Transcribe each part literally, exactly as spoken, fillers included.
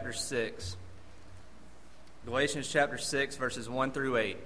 chapter six. Galatians chapter six, verses one through eight.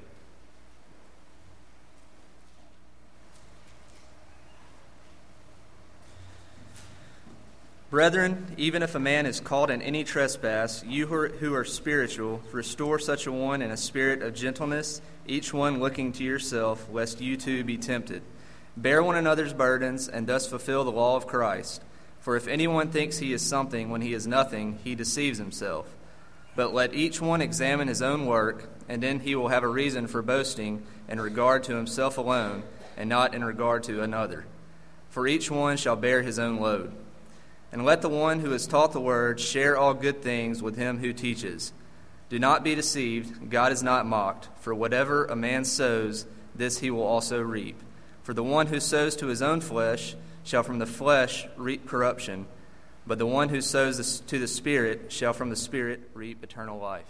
Brethren, even if a man is caught in any trespass, you who are, who are spiritual, restore such a one in a spirit of gentleness, each one looking to yourself, lest you too be tempted. Bear one another's burdens, and thus fulfill the law of Christ. For if anyone thinks he is something when he is nothing, he deceives himself. But let each one examine his own work, and then he will have a reason for boasting in regard to himself alone, and not in regard to another. For each one shall bear his own load. And let the one who has taught the word share all good things with him who teaches. Do not be deceived, God is not mocked, for whatever a man sows, this he will also reap. For the one who sows to his own flesh shall from the flesh reap corruption, but the one who sows to the Spirit shall from the Spirit reap eternal life.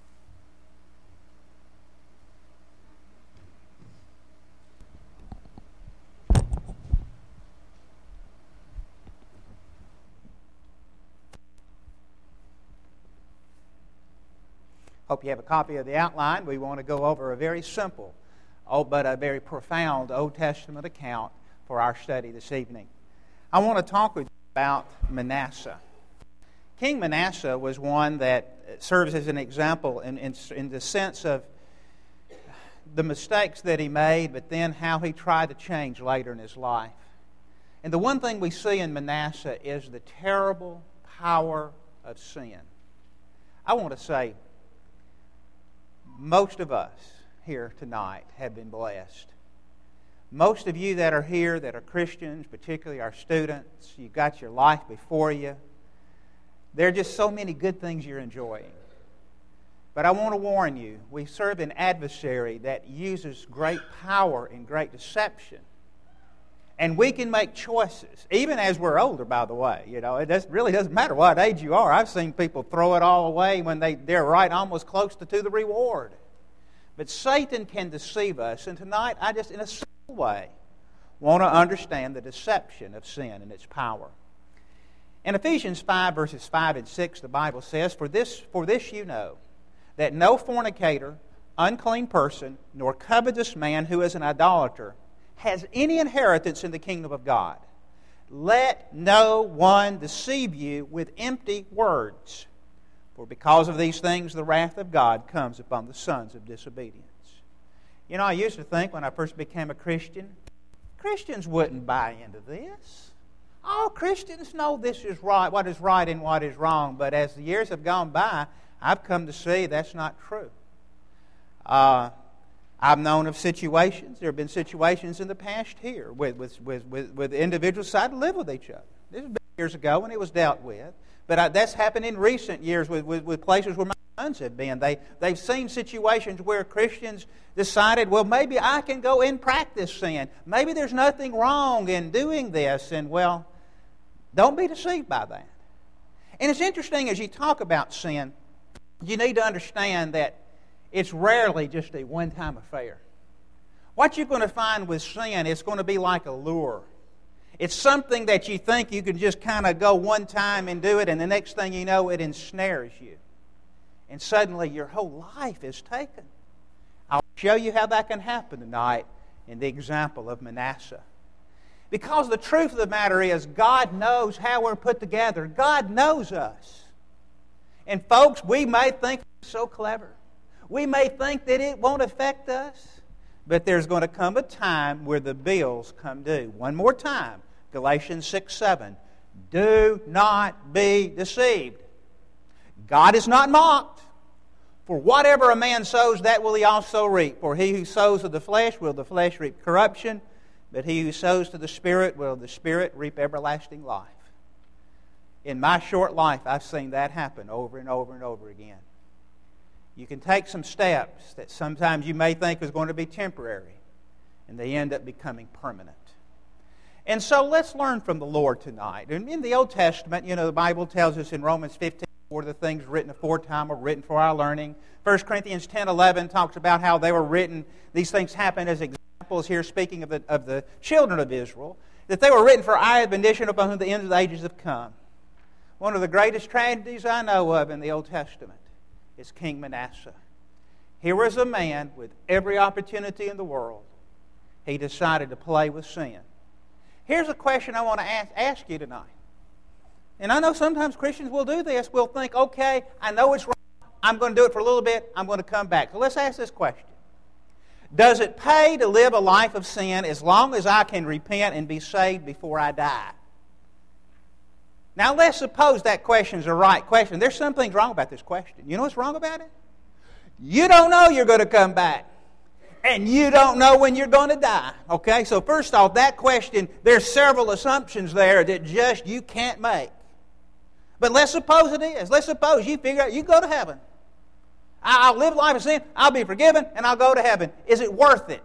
Hope you have a copy of the outline. We want to go over a very simple, oh, but a very profound Old Testament account for our study this evening. I want to talk with you about Manasseh. King Manasseh was one that serves as an example in, in, in the sense of the mistakes that he made, but then how he tried to change later in his life. And the one thing we see in Manasseh is the terrible power of sin. I want to say, most of us here tonight have been blessed. Most of you that are here that are Christians, particularly our students, you've got your life before you. There are just so many good things you're enjoying. But I want to warn you, we serve an adversary that uses great power and great deception. And we can make choices, even as we're older, by the way. You know, it does, really doesn't matter what age you are. I've seen people throw it all away when they, they're right almost close to, to the reward. But Satan can deceive us. And tonight, I just, in a simple way, want to understand the deception of sin and its power. In Ephesians five, verses five and six, the Bible says, For this, for this you know, that no fornicator, unclean person, nor covetous man who is an idolater has any inheritance in the kingdom of God. Let no one deceive you with empty words. For because of these things the wrath of God comes upon the sons of disobedience. You know, I used to think when I first became a Christian, Christians wouldn't buy into this. All Christians know this is right, what is right and what is wrong. But as the years have gone by, I've come to see that's not true. Uh, I've known of situations, there have been situations in the past here with, with, with, with, with individuals decided to live with each other. This was years ago when it was dealt with. But I, that's happened in recent years with, with, with places where my sons have been. They, they've seen situations where Christians decided, well, maybe I can go and practice sin. Maybe there's nothing wrong in doing this. And, well, don't be deceived by that. And it's interesting as you talk about sin, you need to understand that it's rarely just a one-time affair. What you're going to find with sin, it's going to be like a lure. It's something that you think you can just kind of go one time and do it, and the next thing you know, it ensnares you. And suddenly your whole life is taken. I'll show you how that can happen tonight in the example of Manasseh. Because the truth of the matter is, God knows how we're put together. God knows us. And folks, we may think we're so clever. We may think that it won't affect us. But there's going to come a time where the bills come due. One more time, Galatians six seven. Do not be deceived. God is not mocked. For whatever a man sows, that will he also reap. For he who sows of the flesh will the flesh reap corruption, but he who sows to the Spirit will the Spirit reap everlasting life. In my short life, I've seen that happen over and over and over again. You can take some steps that sometimes you may think is going to be temporary, and they end up becoming permanent. And so let's learn from the Lord tonight. And in the Old Testament, you know, the Bible tells us in Romans fifteen, four of the things written aforetime are written for our learning. First Corinthians ten eleven talks about how they were written. These things happen as examples here, speaking of the, of the children of Israel, that they were written for our admonition upon whom the end of the ages have come. One of the greatest tragedies I know of in the Old Testament is King Manasseh. Here was a man with every opportunity in the world. He decided to play with sin. Here's a question I want to ask, ask you tonight. And I know sometimes Christians will do this. We'll think, okay, I know it's wrong. I'm going to do it for a little bit. I'm going to come back. So let's ask this question. Does it pay to live a life of sin as long as I can repent and be saved before I die? Now let's suppose that question is the right question. There's some things wrong about this question. You know what's wrong about it? You don't know you're going to come back. And you don't know when you're going to die. Okay, so first off, that question, there's several assumptions there that just you can't make. But let's suppose it is. Let's suppose you figure out you go to heaven. I'll live life of sin, I'll be forgiven, and I'll go to heaven. Is it worth it?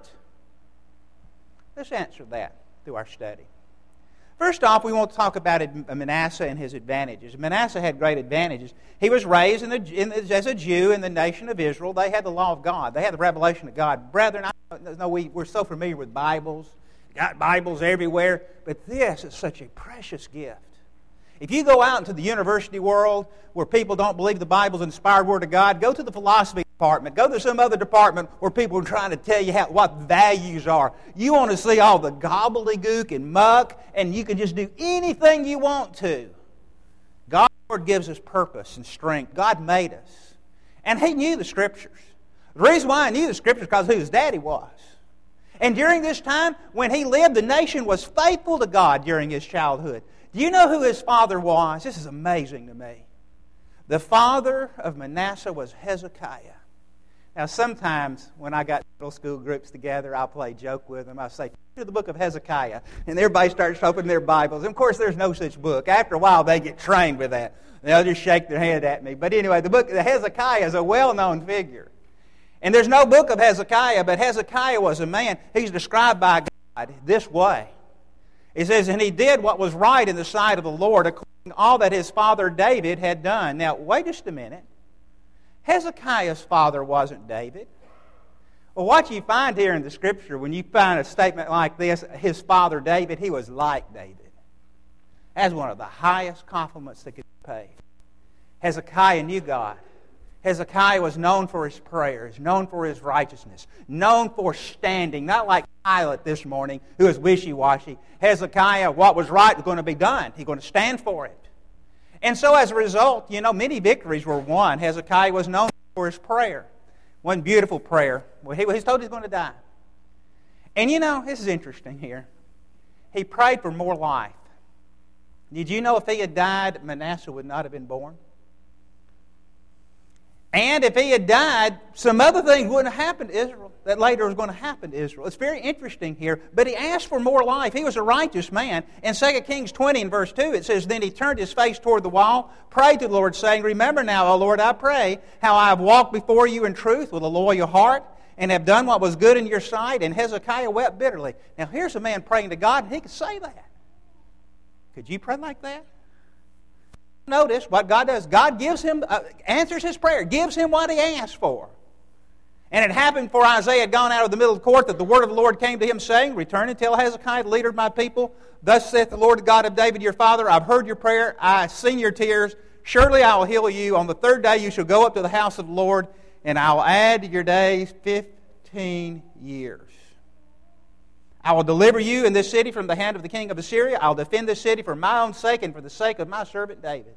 Let's answer that through our study. First off, we want to talk about Manasseh and his advantages. Manasseh had great advantages. He was raised in the, in the, as a Jew in the nation of Israel. They had the law of God. They had the revelation of God. Brethren, I know we, we're so familiar with Bibles. Got Bibles everywhere. But this is such a precious gift. If you go out into the university world where people don't believe the Bible's inspired Word of God, go to the philosophy department, go to some other department where people are trying to tell you how, what values are. You want to see all the gobbledygook and muck, and you can just do anything you want to. God's Word gives us purpose and strength. God made us. And He knew the Scriptures. The reason why He knew the Scriptures is because who His daddy was. And during this time, when he lived, the nation was faithful to God during his childhood. Do you know who his father was? This is amazing to me. The father of Manasseh was Hezekiah. Now, sometimes when I got middle school groups together, I'll play joke with them. I'll say, to the book of Hezekiah. And everybody starts opening their Bibles. And of course, there's no such book. After a while, they get trained with that. They'll just shake their head at me. But anyway, the book of Hezekiah is a well-known figure. And there's no book of Hezekiah, but Hezekiah was a man. He's described by God this way. It says, and he did what was right in the sight of the Lord, according to all that his father David had done. Now, wait just a minute. Hezekiah's father wasn't David. Well, what you find here in the Scripture, when you find a statement like this, his father David, he was like David. That's one of the highest compliments that could be paid. Hezekiah knew God. Hezekiah was known for his prayers, known for his righteousness, known for standing, not like Pilate this morning, who is wishy-washy. Hezekiah, what was right was going to be done. He's going to stand for it. And so as a result, you know, many victories were won. Hezekiah was known for his prayer. One beautiful prayer. Well, he was told he's going to die. And you know, this is interesting here. He prayed for more life. Did you know if he had died, Manasseh would not have been born? And if he had died, some other things wouldn't have happened to Israel that later was going to happen to Israel. It's very interesting here. But he asked for more life. He was a righteous man. In Second Kings twenty and verse two, it says, then he turned his face toward the wall, prayed to the Lord, saying, remember now, O Lord, I pray, how I have walked before you in truth with a loyal heart, and have done what was good in your sight. And Hezekiah wept bitterly. Now here's a man praying to God, and he could say that. Could you pray like that? Notice what God does. God gives him, uh, answers his prayer, gives him what he asked for. And it happened for Isaiah had gone out of the middle of the court that the word of the Lord came to him, saying, return and tell Hezekiah, the leader of my people, thus saith the Lord God of David your father, I've heard your prayer, I have seen your tears, surely I will heal you. On the third day you shall go up to the house of the Lord, and I will add to your days fifteen years. I will deliver you in this city from the hand of the king of Assyria. I will defend this city for my own sake and for the sake of my servant David.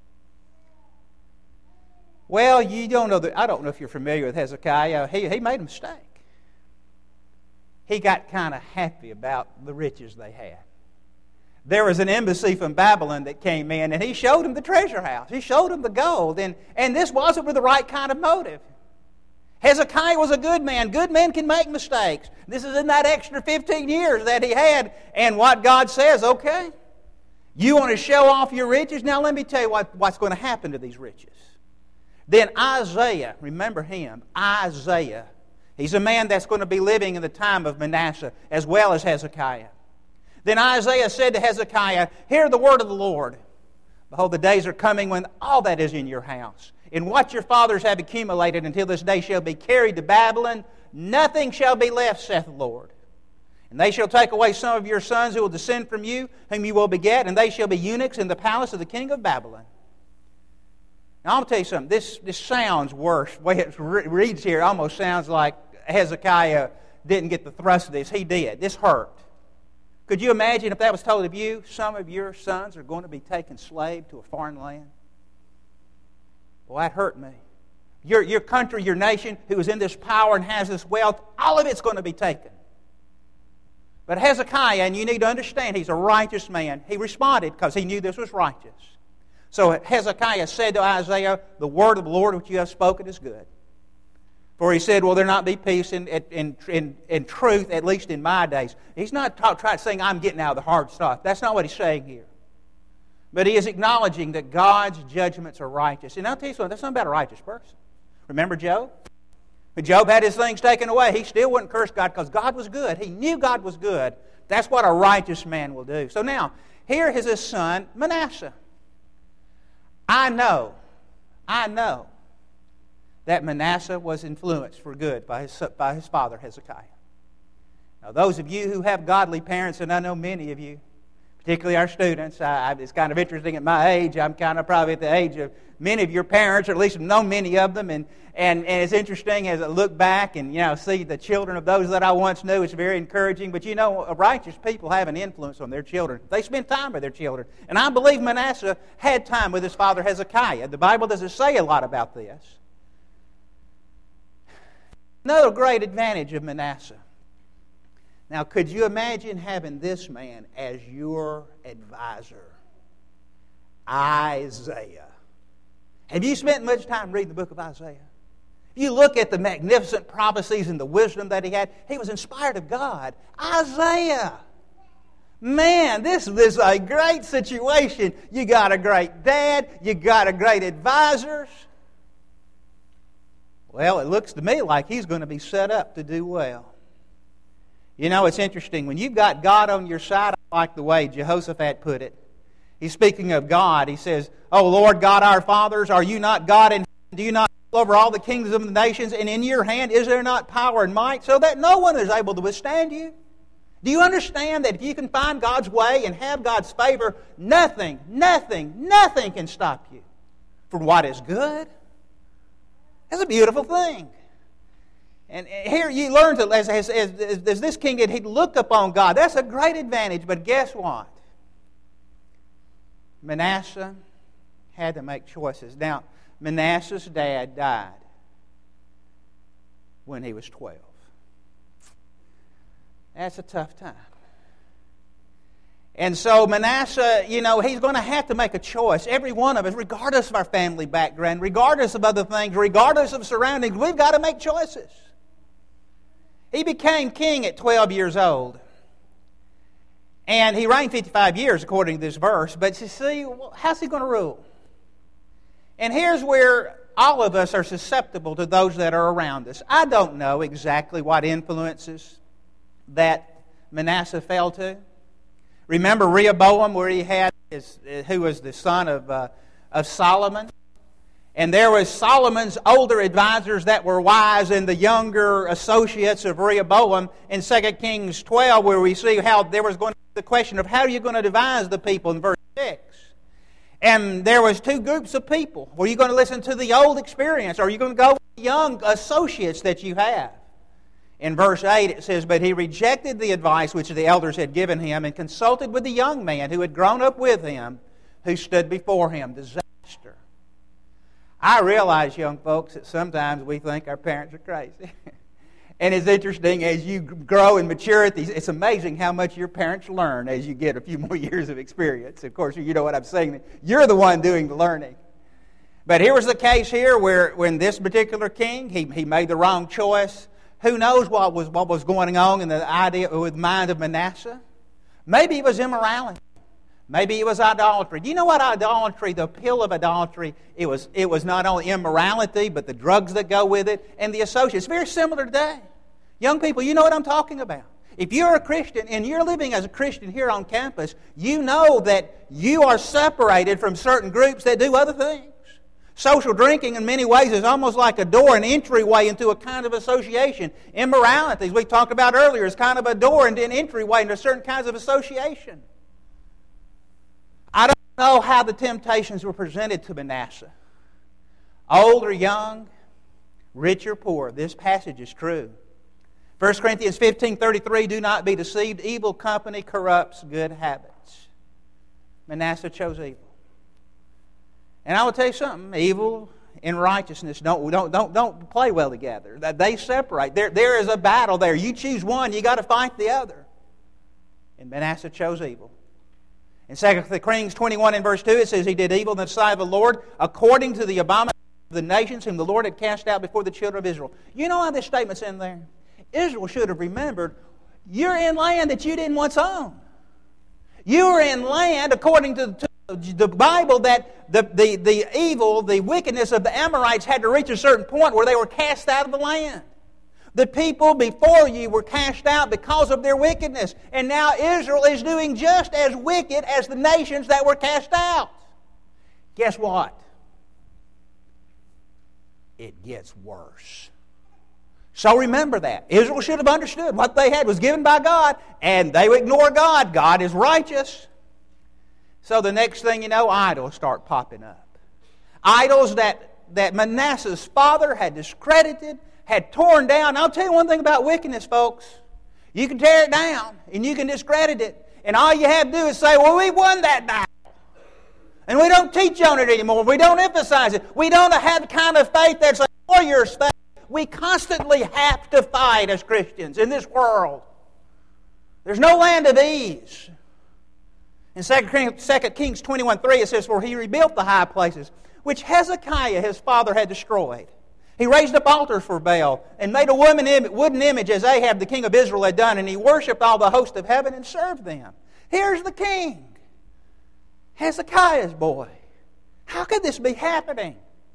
Well, you don't know that. I don't know if you're familiar with Hezekiah. He, he made a mistake. He got kind of happy about the riches they had. There was an embassy from Babylon that came in, and he showed him the treasure house. He showed him the gold, and, and this wasn't with the right kind of motive. Hezekiah was a good man. Good men can make mistakes. This is in that extra fifteen years that he had. And what God says, okay, you want to show off your riches? Now let me tell you what, what's going to happen to these riches. Then Isaiah, remember him, Isaiah. He's a man that's going to be living in the time of Manasseh as well as Hezekiah. Then Isaiah said to Hezekiah, hear the word of the Lord. Behold, the days are coming when all that is in your house, and what your fathers have accumulated until this day shall be carried to Babylon. Nothing shall be left, saith the Lord. And they shall take away some of your sons who will descend from you, whom you will beget, and they shall be eunuchs in the palace of the king of Babylon. Now, I'm going to tell you something. This, this sounds worse. The way it re- reads here, it almost sounds like Hezekiah didn't get the thrust of this. He did. This hurt. Could you imagine if that was told of you? Some of your sons are going to be taken slave to a foreign land. Well, that hurt me. Your, your country, your nation, who is in this power and has this wealth, all of it's going to be taken. But Hezekiah, and you need to understand, he's a righteous man. He responded because he knew this was righteous. So Hezekiah said to Isaiah, "The word of the Lord which you have spoken is good." For he said, "Will there not be peace in, in, in, in truth, at least in my days?" He's not talk, trying to saying, "I'm getting out of the hard stuff." That's not what he's saying here. But he is acknowledging that God's judgments are righteous. And I'll tell you something, that's not about a righteous person. Remember Job? When Job had his things taken away, he still wouldn't curse God because God was good. He knew God was good. That's what a righteous man will do. So now, here is his son, Manasseh. I know, I know that Manasseh was influenced for good by his, by his father Hezekiah. Now, those of you who have godly parents, and I know many of you, particularly our students, I, it's kind of interesting at my age. I'm kind of probably at the age of many of your parents, or at least know many of them. And, and, and it's interesting as I look back and you know see the children of those that I once knew. It's very encouraging. But you know, righteous people have an influence on their children. They spend time with their children. And I believe Manasseh had time with his father Hezekiah. The Bible doesn't say a lot about this. Another great advantage of Manasseh. Now, could you imagine having this man as your advisor? Isaiah. Have you spent much time reading the book of Isaiah? If you look at the magnificent prophecies and the wisdom that he had, he was inspired of God. Isaiah. Man, this is a great situation. You got a great dad. You got a great advisors. Well, it looks to me like he's going to be set up to do well. You know, it's interesting. When you've got God on your side, I like the way Jehoshaphat put it. He's speaking of God. He says, "O Lord God our fathers, are you not God in heaven? Do you not rule over all the kingdoms of the nations? And in your hand is there not power and might, so that no one is able to withstand you?" Do you understand that if you can find God's way and have God's favor, nothing, nothing, nothing can stop you from what is good? That's a beautiful thing. And here you learn to, as, as, as, as this king did, he'd look upon God. That's a great advantage, but guess what? Manasseh had to make choices. Now, Manasseh's dad died when he was twelve. That's a tough time. And so Manasseh, you know, he's going to have to make a choice. Every one of us, regardless of our family background, regardless of other things, regardless of surroundings, we've got to make choices. He became king at twelve years old. And he reigned fifty-five years, according to this verse. But you see, how's he going to rule? And here's where all of us are susceptible to those that are around us. I don't know exactly what influences that Manasseh fell to. Remember Rehoboam, where he had his, who was the son of, uh, of Solomon? And there was Solomon's older advisors that were wise and the younger associates of Rehoboam in Second Kings twelve, where we see how there was going to be the question of how are you going to devise the people in verse six. And there was two groups of people. Were you going to listen to the old experience, or are you going to go with the young associates that you have? In verse eight it says, "But he rejected the advice which the elders had given him and consulted with the young man who had grown up with him, who stood before him." Disaster. I realize, young folks, that sometimes we think our parents are crazy. And it's interesting, as you grow in maturity, it's amazing how much your parents learn as you get a few more years of experience. Of course, you know what I'm saying. You're the one doing the learning. But here was the case here where when this particular king, he, he made the wrong choice. Who knows what was, what was going on in the idea with the mind of Manasseh? Maybe it was immorality. Maybe it was idolatry. Do you know what idolatry, the appeal of idolatry, it was, it was not only immorality, but the drugs that go with it and the associates. It's very similar today. Young people, you know what I'm talking about. If you're a Christian and you're living as a Christian here on campus, you know that you are separated from certain groups that do other things. Social drinking in many ways is almost like a door, an entryway into a kind of association. Immorality, as we talked about earlier, is kind of a door and an entryway into certain kinds of association. I don't know how the temptations were presented to Manasseh. old or young, rich or poor. This passage is true. First Corinthians fifteen thirty-three, do not be deceived. Evil company corrupts good habits. Manasseh chose evil. And I will tell you something, evil and righteousness don't, don't, don't, don't play well together. They separate. There, there is a battle there. You choose one, you got to fight the other. And Manasseh chose evil. In Second Kings twenty-one and verse two, it says, he did evil in the sight of the Lord according to the abomination of the nations whom the Lord had cast out before the children of Israel. You know how this statement's in there? Israel should have remembered, you're in land that you didn't once own. You are in land, according to, to the Bible, that the, the, the evil, the wickedness of the Amorites had to reach a certain point where they were cast out of the land. The people before you were cast out because of their wickedness. And now Israel is doing just as wicked as the nations that were cast out. Guess what? It gets worse. So remember that. Israel should have understood what they had was given by God, and they ignore God. God is righteous. So the next thing you know, idols start popping up. Idols that, that Manasseh's father had discredited, had torn down. I'll tell you one thing about wickedness, folks. You can tear it down, and you can discredit it. And all you have to do is say, well, we won that battle. And we don't teach on it anymore. We don't emphasize it. We don't have the kind of faith that's a warrior's faith. We constantly have to fight as Christians in this world. There's no land of ease. In Second Kings twenty-one three, it says, for he rebuilt the high places, which Hezekiah his father had destroyed. He raised up altars for Baal and made a wooden image as Ahab the king of Israel had done, and he worshipped all the host of heaven and served them. Here's the king, Hezekiah's boy. How could this be happening?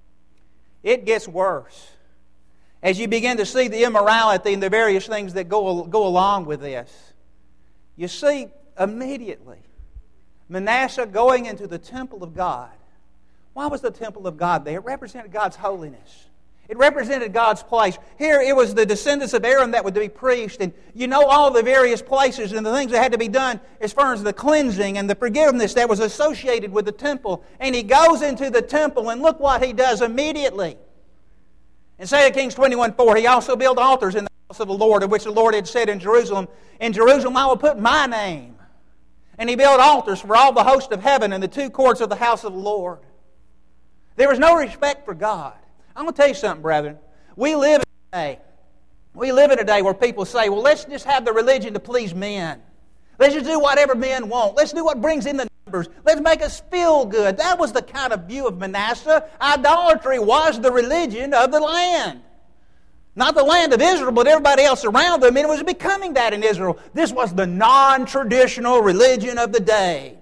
It gets worse. As you begin to see the immorality and the various things that go, go along with this, you see immediately Manasseh going into the temple of God. Why was the temple of God there? It represented God's holiness. It represented God's place. Here it was the descendants of Aaron that would be priests. And you know all the various places and the things that had to be done as far as the cleansing and the forgiveness that was associated with the temple. And he goes into the temple, and look what he does immediately. In Second Kings twenty-one four, he also built altars in the house of the Lord, of which the Lord had said in Jerusalem, in Jerusalem I will put my name. And he built altars for all the host of heaven in the two courts of the house of the Lord. There was no respect for God. I'm going to tell you something, brethren. We live in a day, we live in a day where people say, well, let's just have the religion to please men. Let's just do whatever men want. Let's do what brings in the numbers. Let's make us feel good. That was the kind of view of Manasseh. Idolatry was the religion of the land. Not the land of Israel, but everybody else around them. And it was becoming that in Israel. This was the non-traditional religion of the day.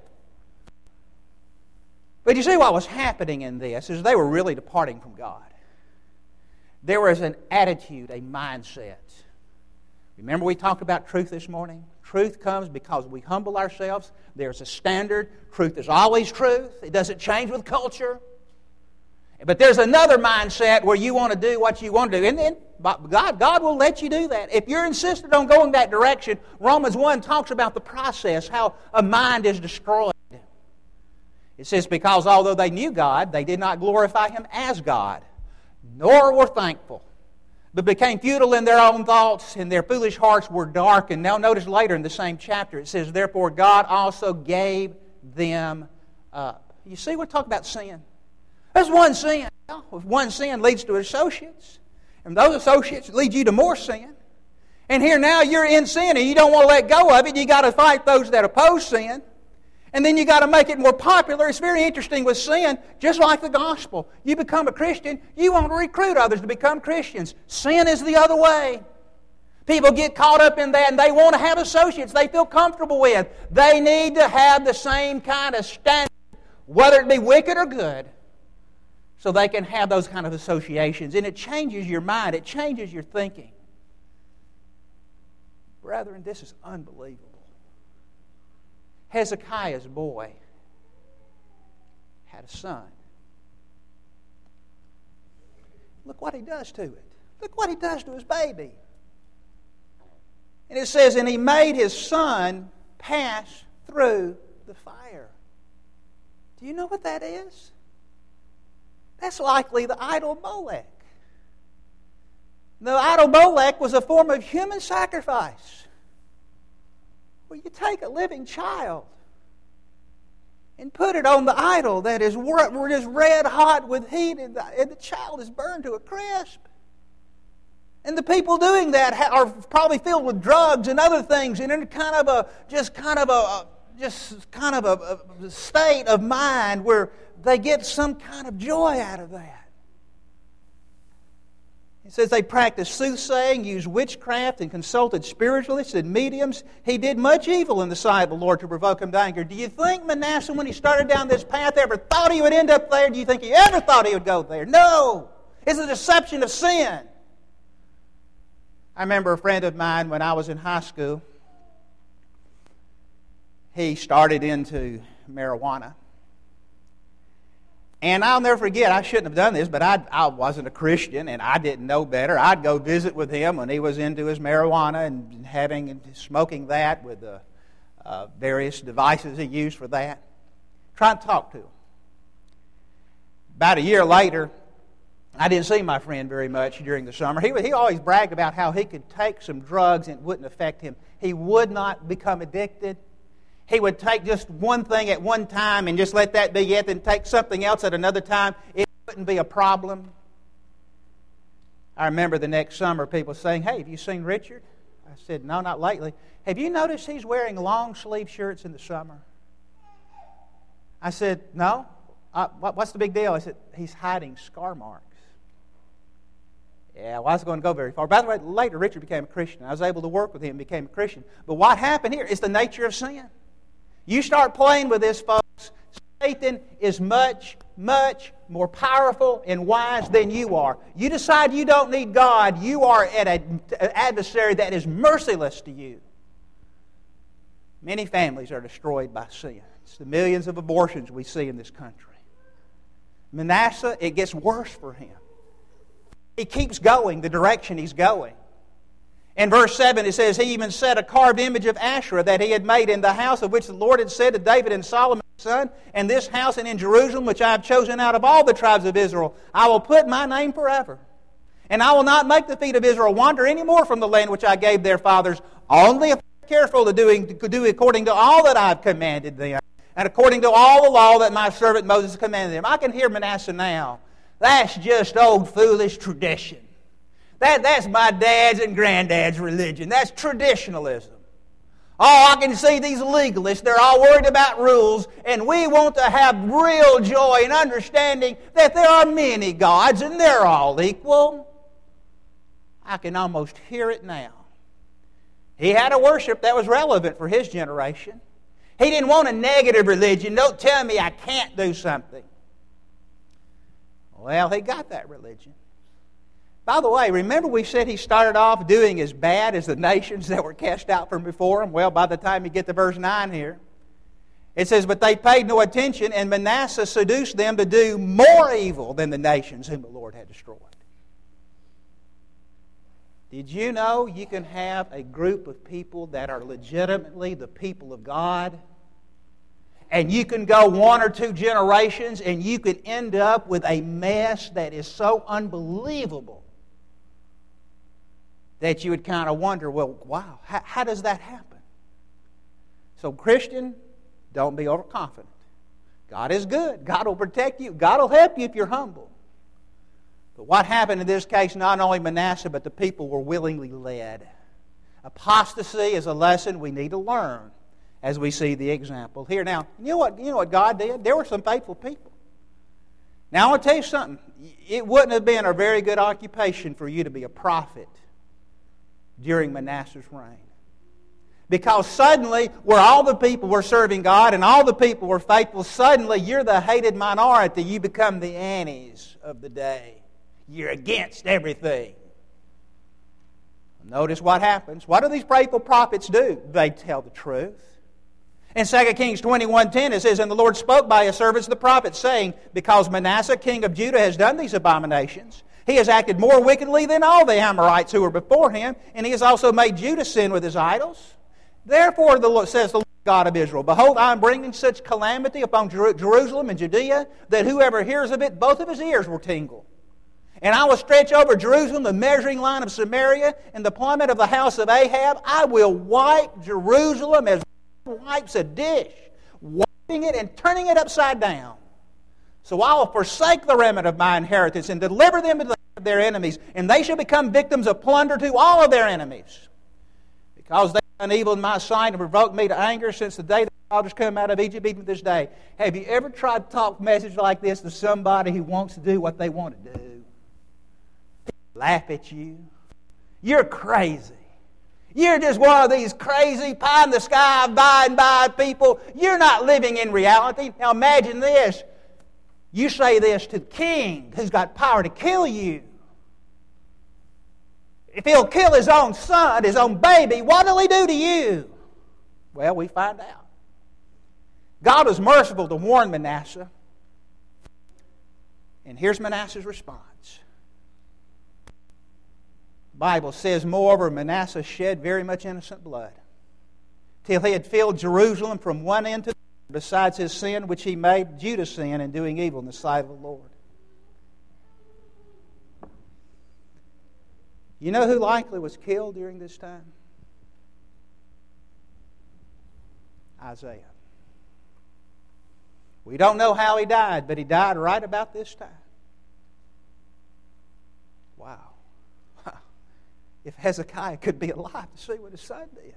But you see what was happening in this is they were really departing from God. There was an attitude, a mindset. Remember we talked about truth this morning? Truth comes because we humble ourselves. There's a standard. Truth is always truth. It doesn't change with culture. But there's another mindset where you want to do what you want to do. And then God, God will let you do that. If you're insistent on going that direction, Romans one talks about the process, how a mind is destroyed. It says, because although they knew God, they did not glorify Him as God, nor were thankful, but became futile in their own thoughts, and their foolish hearts were darkened. Now notice later in the same chapter, it says, therefore God also gave them up. You see, we're talking about sin. There's one sin. If one sin leads to associates, and those associates lead you to more sin. And here now you're in sin and you don't want to let go of it. You got to fight those that oppose sin. And then you got to make it more popular. It's very interesting with sin, just like the gospel. You become a Christian, you want to recruit others to become Christians. Sin is the other way. People get caught up in that and they want to have associates they feel comfortable with. They need to have the same kind of standard, whether it be wicked or good, so they can have those kind of associations. And it changes your mind. It changes your thinking. Brethren, this is unbelievable. Hezekiah's boy had a son. Look what he does to it. Look what he does to his baby. And it says, and he made his son pass through the fire. Do you know what that is? That's likely the idol Molech. The idol Molech was a form of human sacrifice, where you take a living child and put it on the idol that is just red hot with heat, and the, and the child is burned to a crisp. And the people doing that are probably filled with drugs and other things, and in kind of a just kind of a just kind of a, a state of mind where they get some kind of joy out of that. It says they practiced soothsaying, used witchcraft, and consulted spiritualists and mediums. He did much evil in the sight of the Lord to provoke him to anger. Do you think Manasseh, when he started down this path, ever thought he would end up there? Do you think he ever thought he would go there? No! It's a deception of sin. I remember a friend of mine when I was in high school. He started into marijuana. And I'll never forget, I shouldn't have done this, but I, I wasn't a Christian and I didn't know better. I'd go visit with him when he was into his marijuana and having and smoking that with the uh, various devices he used for that. Try to talk to him. About a year later, I didn't see my friend very much during the summer. He, he always bragged about how he could take some drugs and it wouldn't affect him. He would not become addicted. He would take just one thing at one time and just let that be it, then take something else at another time. It wouldn't be a problem. I remember the next summer people saying, "Hey, have you seen Richard?" I said, "No, not lately." "Have you noticed he's wearing long sleeve shirts in the summer?" I said, "No. Uh, what, what's the big deal?" I said, "He's hiding scar marks." Yeah, well, I was going to go very far. By the way, later Richard became a Christian. I was able to work with him and became a Christian. But what happened here is the nature of sin. You start playing with this, folks, Satan is much, much more powerful and wise than you are. You decide you don't need God, you are at an adversary that is merciless to you. Many families are destroyed by sin. It's the millions of abortions we see in this country. Manasseh, it gets worse for him. He keeps going the direction he's going. In verse seven, it says, he even set a carved image of Asherah that he had made in the house of which the Lord had said to David and Solomon his son, "And this house and in Jerusalem, which I have chosen out of all the tribes of Israel, I will put my name forever. And I will not make the feet of Israel wander any more from the land which I gave their fathers, only if they are careful to do, to do according to all that I have commanded them, and according to all the law that my servant Moses commanded them." I can hear Manasseh now. That's just old foolish tradition. That, that's my dad's and granddad's religion. That's traditionalism. Oh, I can see these legalists. They're all worried about rules, and we want to have real joy and understanding that there are many gods and they're all equal. I can almost hear it now. He had a worship that was relevant for his generation. He didn't want a negative religion. Don't tell me I can't do something. Well, he got that religion. By the way, remember we said he started off doing as bad as the nations that were cast out from before him? Well, by the time you get to verse nine here, it says, "But they paid no attention, and Manasseh seduced them to do more evil than the nations whom the Lord had destroyed." Did you know you can have a group of people that are legitimately the people of God? And you can go one or two generations and you could end up with a mess that is so unbelievable that you would kind of wonder, well, wow, how, how does that happen? So, Christian, don't be overconfident. God is good. God will protect you. God will help you if you're humble. But what happened in this case, not only Manasseh, but the people were willingly led. Apostasy is a lesson we need to learn as we see the example here. Now, you know what, you know what God did? There were some faithful people. Now, I want to tell you something. It wouldn't have been a very good occupation for you to be a prophet during Manasseh's reign. Because suddenly, where all the people were serving God and all the people were faithful, suddenly you're the hated minority. You become the Annies of the day. You're against everything. Notice what happens. What do these faithful prophets do? They tell the truth. In Second Kings twenty-one ten, it says, "And the Lord spoke by his servants the prophets, saying, Because Manasseh, king of Judah, has done these abominations, he has acted more wickedly than all the Amorites who were before him, and he has also made Judah sin with his idols. Therefore, the Lord says, the Lord God of Israel, behold, I am bringing such calamity upon Jer- Jerusalem and Judea that whoever hears of it, both of his ears will tingle. And I will stretch over Jerusalem the measuring line of Samaria and the plummet of the house of Ahab. I will wipe Jerusalem as one wipes a dish, wiping it and turning it upside down. So I will forsake the remnant of my inheritance and deliver them into the hand of their enemies, and they shall become victims of plunder to all of their enemies. Because they have done evil in my sight and provoked me to anger since the day that the fathers come out of Egypt, even this day. Have you ever tried to talk a message like this to somebody who wants to do what they want to do? People laugh at you. You're crazy. You're just one of these crazy pie-in-the-sky, by-and-by people. You're not living in reality. Now imagine this. You say this to the king who's got power to kill you. If he'll kill his own son, his own baby, what will he do to you? Well, we find out. God was merciful to warn Manasseh. And here's Manasseh's response. The Bible says, moreover, Manasseh shed very much innocent blood, till he had filled Jerusalem from one end to the other, besides his sin which he made Judah sin in doing evil in the sight of the Lord. You know who likely was killed during this time? Isaiah. We don't know how he died, but he died right about this time. Wow. If Hezekiah could be alive to see what his son did.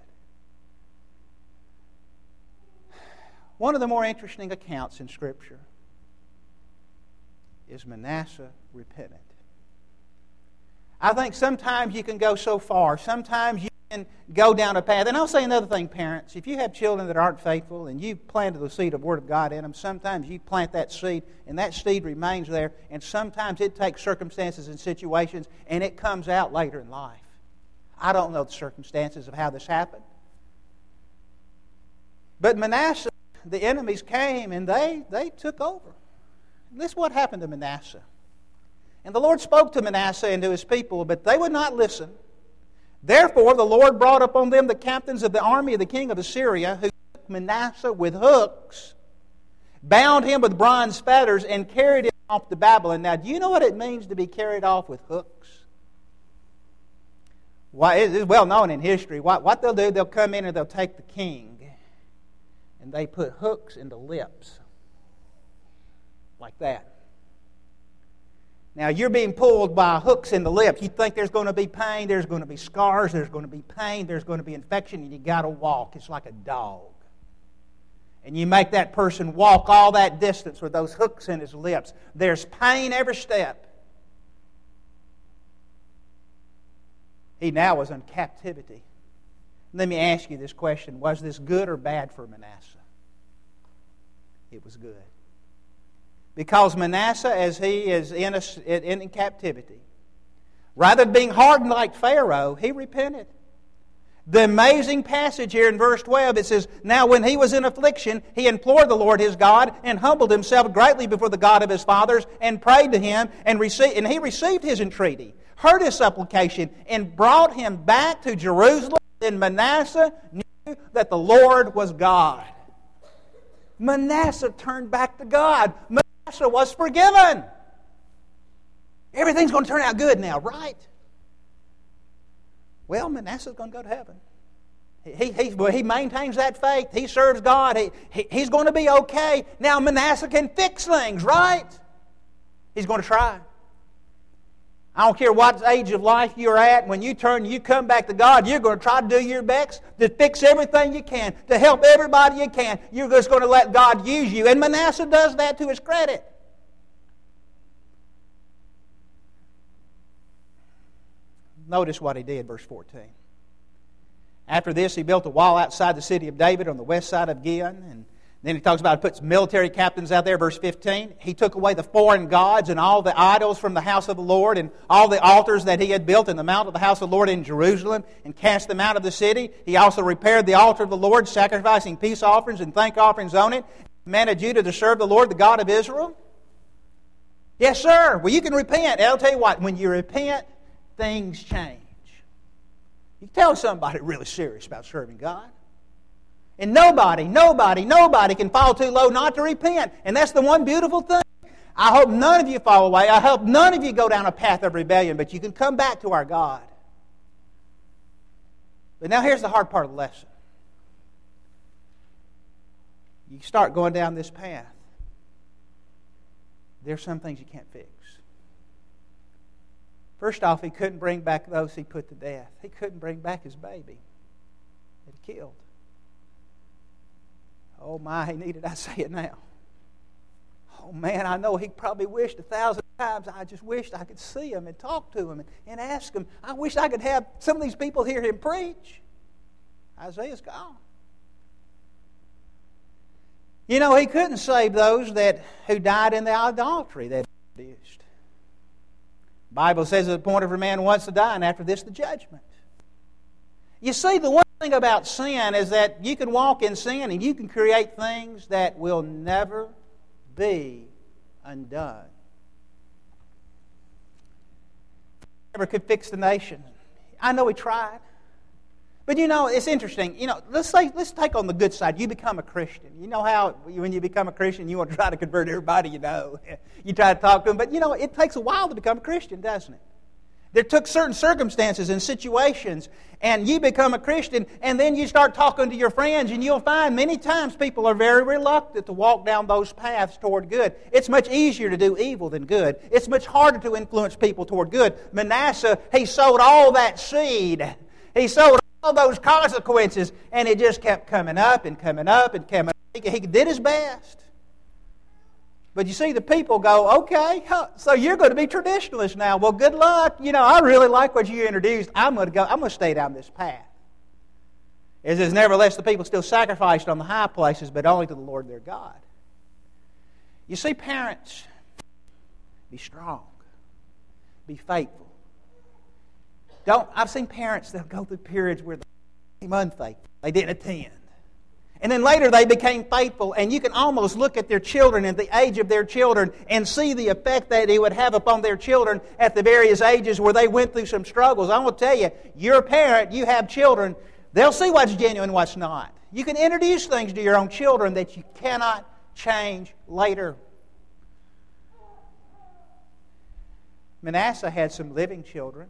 One of the more interesting accounts in Scripture is Manasseh repentant. I think sometimes you can go so far. Sometimes you can go down a path. And I'll say another thing, parents. If you have children that aren't faithful and you planted the seed of the Word of God in them, sometimes you plant that seed and that seed remains there. And sometimes it takes circumstances and situations and it comes out later in life. I don't know the circumstances of how this happened. But Manasseh, the enemies came and they, they took over. This is what happened to Manasseh. And the Lord spoke to Manasseh and to his people, but they would not listen. Therefore the Lord brought upon them the captains of the army of the king of Assyria, who took Manasseh with hooks, bound him with bronze fetters, and carried him off to Babylon. Now, do you know what it means to be carried off with hooks? Why, it is well known in history. What, what they'll do, they'll come in and they'll take the king, and they put hooks in the lips, like that. Now, you're being pulled by hooks in the lips. You think there's going to be pain, there's going to be scars, there's going to be pain, there's going to be infection, and you got to walk. It's like a dog. And you make that person walk all that distance with those hooks in his lips. There's pain every step. He now was in captivity. Let me ask you this question. Was this good or bad for Manasseh? It was good. Because Manasseh, as he is in, a, in, in captivity, rather than being hardened like Pharaoh, he repented. The amazing passage here in verse twelve, it says, now when he was in affliction, he implored the Lord his God and humbled himself greatly before the God of his fathers and prayed to him, and, received, and he received his entreaty, heard his supplication, and brought him back to Jerusalem. Then Manasseh knew that the Lord was God. Manasseh turned back to God. Manasseh was forgiven. Everything's going to turn out good now, right? Well, Manasseh's going to go to heaven. He, he, well, he maintains that faith. He serves God. He, he, he's going to be okay. Now Manasseh can fix things, right? He's going to try. I don't care what age of life you're at. When you turn, you come back to God, you're going to try to do your best to fix everything you can, to help everybody you can. You're just going to let God use you. And Manasseh does that to his credit. Notice what he did, verse fourteen. After this, he built a wall outside the city of David on the west side of Gihon, and then he talks about, puts military captains out there, verse fifteen. He took away the foreign gods and all the idols from the house of the Lord and all the altars that he had built in the mount of the house of the Lord in Jerusalem and cast them out of the city. He also repaired the altar of the Lord, sacrificing peace offerings and thank offerings on it. He commanded Judah to serve the Lord, the God of Israel. Yes, sir. Well, you can repent. And I'll tell you what, when you repent, things change. You can tell somebody really serious about serving God. And nobody, nobody, nobody can fall too low not to repent. And that's the one beautiful thing. I hope none of you fall away. I hope none of you go down a path of rebellion, but you can come back to our God. But now here's the hard part of the lesson. You start going down this path. There's some things you can't fix. First off, he couldn't bring back those he put to death. He couldn't bring back his baby that he killed. Oh my, he needed, I say it now. Oh man, I know he probably wished a thousand times, I just wished I could see him and talk to him and, and ask him. I wish I could have some of these people hear him preach. Isaiah's gone. You know, he couldn't save those that who died in the idolatry that he produced. The Bible says it's appointed for man once to die, and after this the judgment. You see, the one thing about sin is that you can walk in sin and you can create things that will never be undone. Never could fix the nation. I know he tried. But you know, it's interesting. You know, let's say, let's take on the good side. You become a Christian. You know how when you become a Christian, you want to try to convert everybody you know. You try to talk to them. But you know, it takes a while to become a Christian, doesn't it? There took certain circumstances and situations, and you become a Christian, and then you start talking to your friends, and you'll find many times people are very reluctant to walk down those paths toward good. It's much easier to do evil than good. It's much harder to influence people toward good. Manasseh, he sowed all that seed. He sowed all those consequences, and it just kept coming up and coming up and coming up. He did his best. But you see, the people go, okay, so you're going to be traditionalist now. Well, good luck. You know, I really like what you introduced. I'm going to go. I'm going to stay down this path. It says, nevertheless, the people still sacrificed on the high places, but only to the Lord their God. You see, parents, be strong. Be faithful. Don't. I've seen parents that go through periods where they became unfaithful. They didn't attend. And then later they became faithful, and you can almost look at their children and the age of their children and see the effect that it would have upon their children at the various ages where they went through some struggles. I want to tell you, you're a parent, you have children, they'll see what's genuine and what's not. You can introduce things to your own children that you cannot change later. Manasseh had some living children.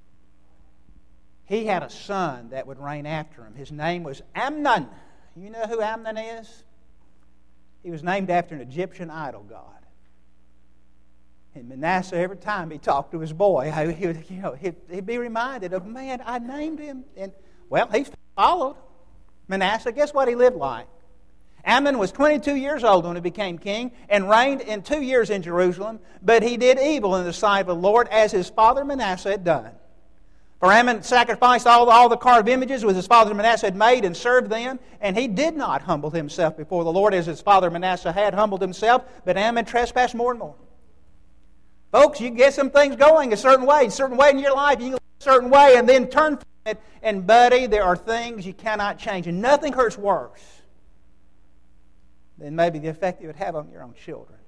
He had a son that would reign after him. His name was Amnon. You know who Amnon is? He was named after an Egyptian idol god. And Manasseh, every time he talked to his boy, he would, you know, he'd, he'd be reminded of, man, I named him. And, well, he followed Manasseh. Guess what he lived like? Amnon was twenty-two years old when he became king and reigned in two years in Jerusalem, but he did evil in the sight of the Lord as his father Manasseh had done. For Amnon sacrificed all, all the carved images which his father Manasseh had made and served them, and he did not humble himself before the Lord as his father Manasseh had humbled himself, but Amnon trespassed more and more. Folks, you can get some things going a certain way, a certain way in your life, you can live a certain way, and then turn from it, and buddy, there are things you cannot change, and nothing hurts worse than maybe the effect it would have on your own children.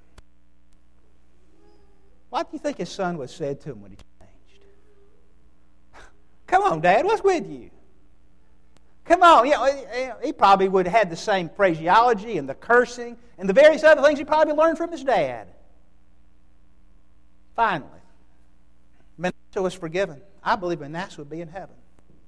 What do you think his son would have said to him when he Come on, Dad, what's with you? Come on. You know, he probably would have had the same phraseology and the cursing and the various other things he probably learned from his dad. Finally, Manasseh was forgiven. I believe Manasseh would be in heaven.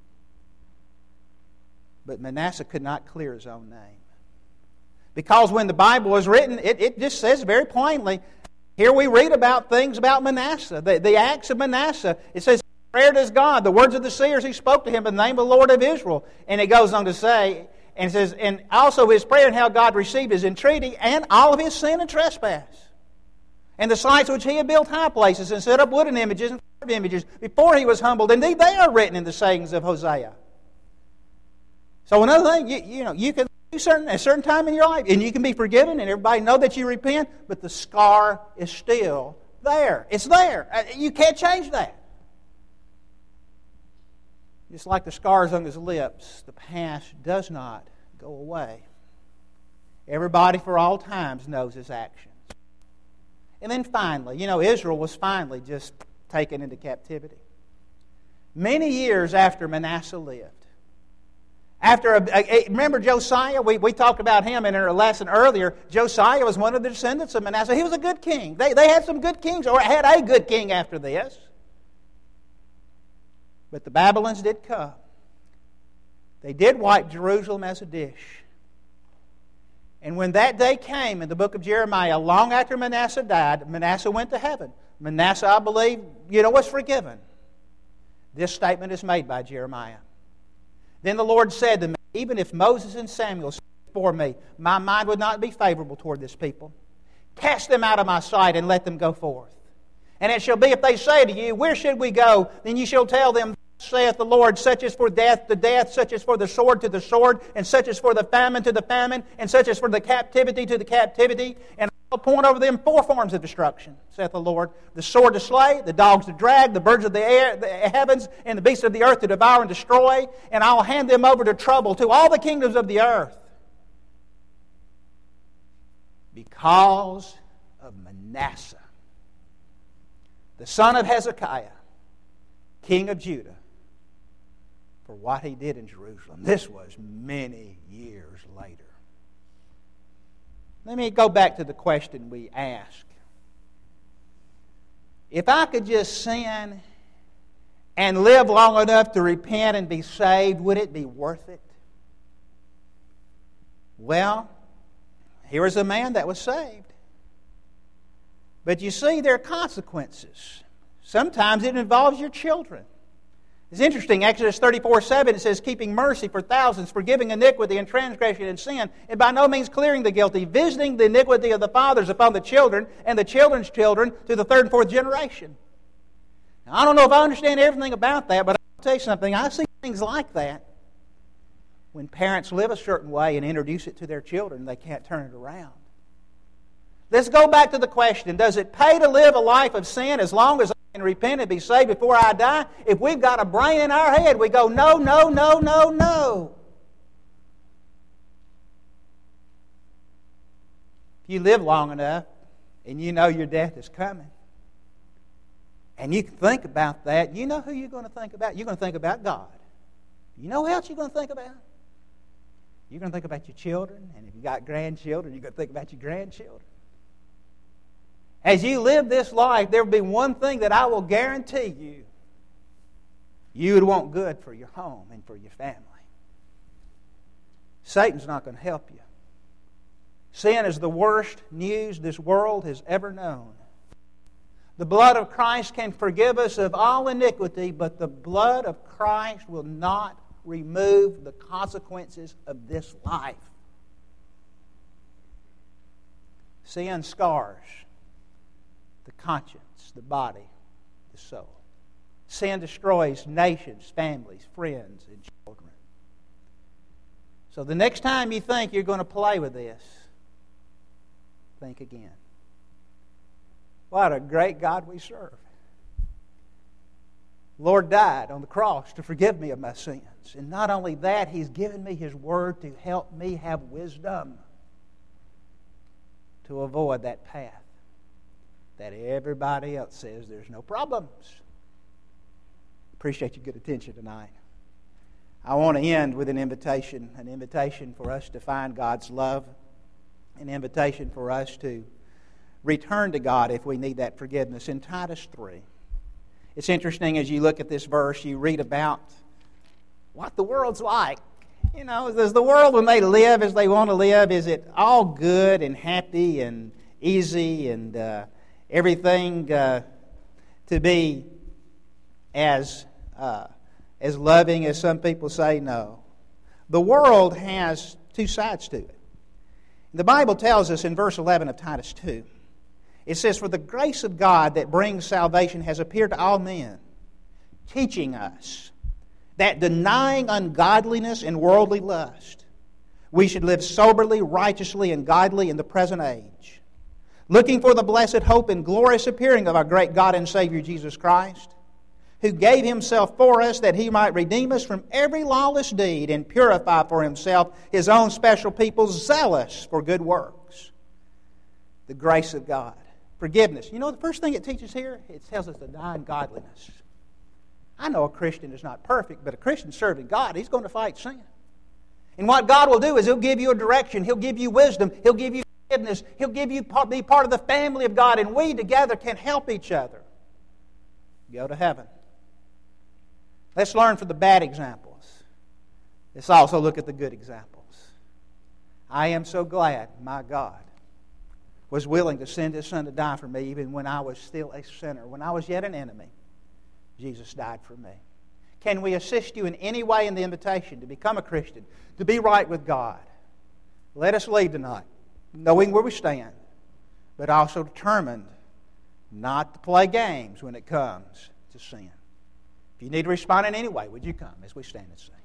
But Manasseh could not clear his own name. Because when the Bible was written, it, it just says very plainly, here we read about things about Manasseh, the, the acts of Manasseh. It says, prayer to God, the words of the seers, he spoke to him in the name of the Lord of Israel. And it goes on to say, and it says, and also his prayer and how God received his entreaty and all of his sin and trespass. And the sites which he had built high places and set up wooden images and carved images before he was humbled. Indeed, they are written in the sayings of Hosea. So another thing, you, you know, you can do certain at a certain time in your life, and you can be forgiven, and everybody know that you repent, but the scar is still there. It's there. You can't change that. Just like the scars on his lips, the past does not go away. Everybody for all times knows his actions. And then finally, you know, Israel was finally just taken into captivity. Many years after Manasseh lived, After a, a, remember Josiah? We, we talked about him in our lesson earlier. Josiah was one of the descendants of Manasseh. He was a good king. They, they had some good kings, or had a good king after this. But the Babylons did come. They did wipe Jerusalem as a dish. And when that day came in the book of Jeremiah, long after Manasseh died, Manasseh went to heaven. Manasseh, I believe, you know, was forgiven. This statement is made by Jeremiah. Then the Lord said to me, even if Moses and Samuel stood before me, my mind would not be favorable toward this people. Cast them out of my sight and let them go forth. And it shall be, if they say to you, where should we go? Then you shall tell them, saith the Lord, such is for death to death, such is for the sword to the sword, and such is for the famine to the famine, and such is for the captivity to the captivity. And I'll point over them four forms of destruction, saith the Lord. The sword to slay, the dogs to drag, the birds of the air, the heavens, and the beasts of the earth to devour and destroy. And I'll hand them over to trouble to all the kingdoms of the earth. Because of Manasseh, the son of Hezekiah, king of Judah, for what he did in Jerusalem. This was many years later. Let me go back to the question we asked. If I could just sin and live long enough to repent and be saved, would it be worth it? Well, here is a man that was saved. But you see, there are consequences. Sometimes it involves your children. It's interesting, Exodus thirty-four seven, it says, keeping mercy for thousands, forgiving iniquity and transgression and sin, and by no means clearing the guilty, visiting the iniquity of the fathers upon the children, and the children's children to the third and fourth generation. Now, I don't know if I understand everything about that, but I'll tell you something. I see things like that when parents live a certain way and introduce it to their children, they can't turn it around. Let's go back to the question, does it pay to live a life of sin as long as I can repent and be saved before I die? If we've got a brain in our head, we go, no, no, no, no, no. If you live long enough and you know your death is coming, and you can think about that, you know who you're going to think about? You're going to think about God. You know who else you're going to think about? You're going to think about your children, and if you've got grandchildren, you're going to think about your grandchildren. As you live this life, there will be one thing that I will guarantee you. You would want good for your home and for your family. Satan's not going to help you. Sin is the worst news this world has ever known. The blood of Christ can forgive us of all iniquity, but the blood of Christ will not remove the consequences of this life. Sin scars the conscience, the body, the soul. Sin destroys nations, families, friends, and children. So the next time you think you're going to play with this, think again. What a great God we serve. The Lord died on the cross to forgive me of my sins. And not only that, He's given me His Word to help me have wisdom to avoid that path that everybody else says there's no problems. Appreciate your good attention tonight. I want to end with an invitation, an invitation for us to find God's love, an invitation for us to return to God if we need that forgiveness. In Titus three, it's interesting as you look at this verse, you read about what the world's like. You know, does the world, when they live as they want to live, is it all good and happy and easy and uh, everything uh, to be as uh, as loving as some people say? No. The world has two sides to it. The Bible tells us in verse eleven of Titus two, it says, for the grace of God that brings salvation has appeared to all men, teaching us that denying ungodliness and worldly lust, we should live soberly, righteously, and godly in the present age, looking for the blessed hope and glorious appearing of our great God and Savior Jesus Christ, who gave Himself for us that He might redeem us from every lawless deed and purify for Himself His own special people, zealous for good works. The grace of God. Forgiveness. You know the first thing it teaches here? It tells us to deny ungodliness. I know a Christian is not perfect, but a Christian serving God, he's going to fight sin. And what God will do is He'll give you a direction. He'll give you wisdom. He'll give you forgiveness. He'll give you part, be part of the family of God, and we together can help each other go to heaven. Let's learn from the bad examples. Let's also look at the good examples. I am so glad my God was willing to send His Son to die for me even when I was still a sinner. When I was yet an enemy, Jesus died for me. Can we assist you in any way in the invitation to become a Christian, to be right with God? Let us leave tonight knowing where we stand, but also determined not to play games when it comes to sin. If you need to respond in any way, would you come as we stand and sing?